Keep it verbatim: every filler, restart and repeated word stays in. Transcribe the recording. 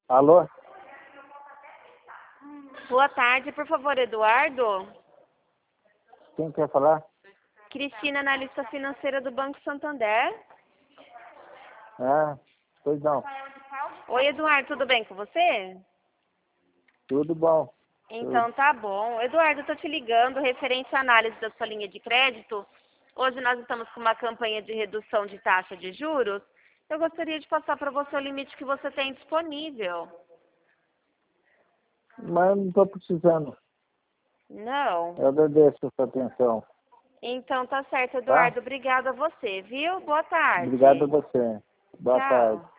Alô? Boa tarde, por favor, Eduardo. Quem quer falar? Cristina, analista financeira do Banco Santander. Ah, pois não. Oi, Eduardo, tudo bem com você? Tudo bom. Então tá bom. Eduardo, eu tô te ligando referente à análise da sua linha de crédito. Hoje nós estamos com uma campanha de redução de taxa de juros. Eu gostaria de passar para você o limite que você tem disponível. Mas eu não estou precisando. Não? Eu agradeço a sua atenção. Então tá certo, Tá? Eduardo. Obrigada a você, viu? Boa tarde. Obrigado a você. Boa Tchau. tarde.